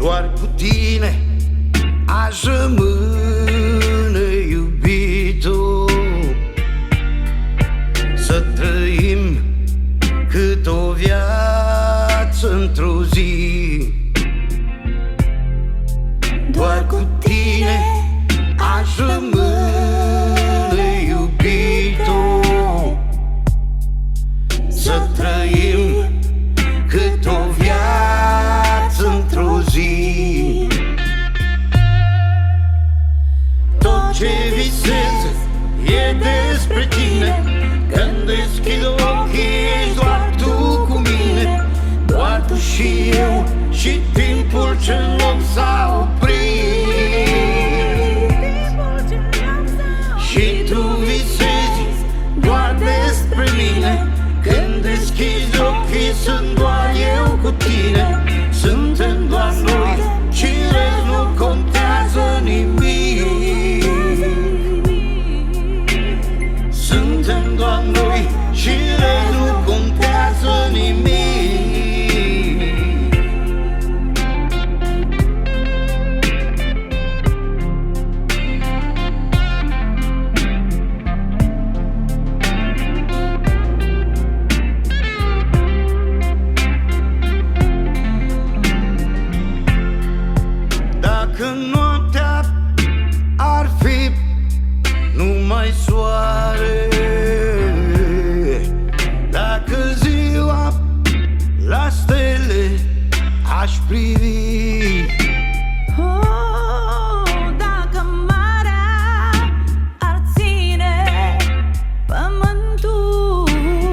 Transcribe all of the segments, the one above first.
doar cu tine aș rămâne, iubitul. Să trăim cât o viață într-o zi. Doar cu tine aș rămâne, iubitul. Să trăim cât o viață într-o zi. Tot ce visez e despre tine. Când deschid ochii ești doar tu cu mine. Doar tu și eu și timpul ce-n loc s-a oprit. Și tu visezi doar despre mine. Când deschizi ochii sunt doar eu cu tine. Suntem doar noi și rest nu contează nimic. Suntem doar noi și rest nu contează nimic. Dacă noaptea ar fi numai soare, dacă ziua la stele aș privi, dacă marea ar ține pământul,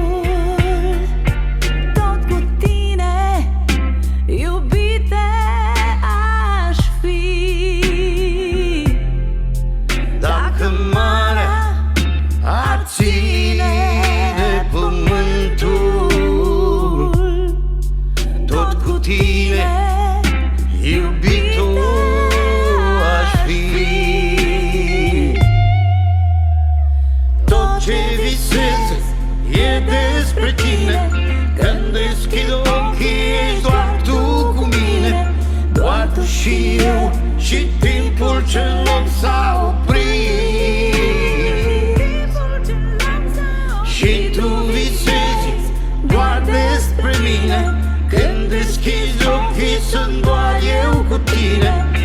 tot cu tine, iubite, aș fi. dacă marea ar ține pământul, tot cu tine, iubitul, aș fi. Tot ce visez e despre tine. Când deschid ochii ești doar tu cu mine. Doar tu și eu și timpul ce-n loc s-a oprit. Și tu visezi doar despre mine. Când deschizi ochii sunt doar eu cu tine.